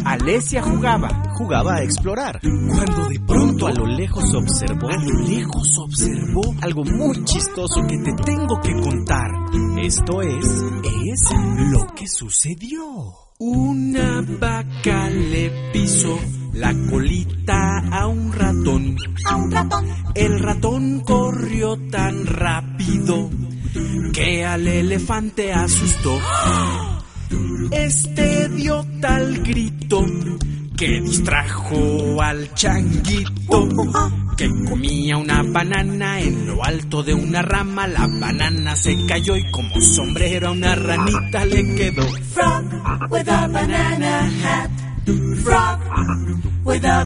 Alesia jugaba a explorar, cuando de pronto a lo lejos observó algo muy chistoso que te tengo que contar. Esto es lo que sucedió. Una vaca le pisó la colita a un ratón. El ratón corrió tan rápido que al elefante asustó. Este dio tal grito que distrajo al changuito, que comía una banana en lo alto de una rama. La banana se cayó y como sombrero a una ranita le quedó. Frog with a banana hat. Frog with a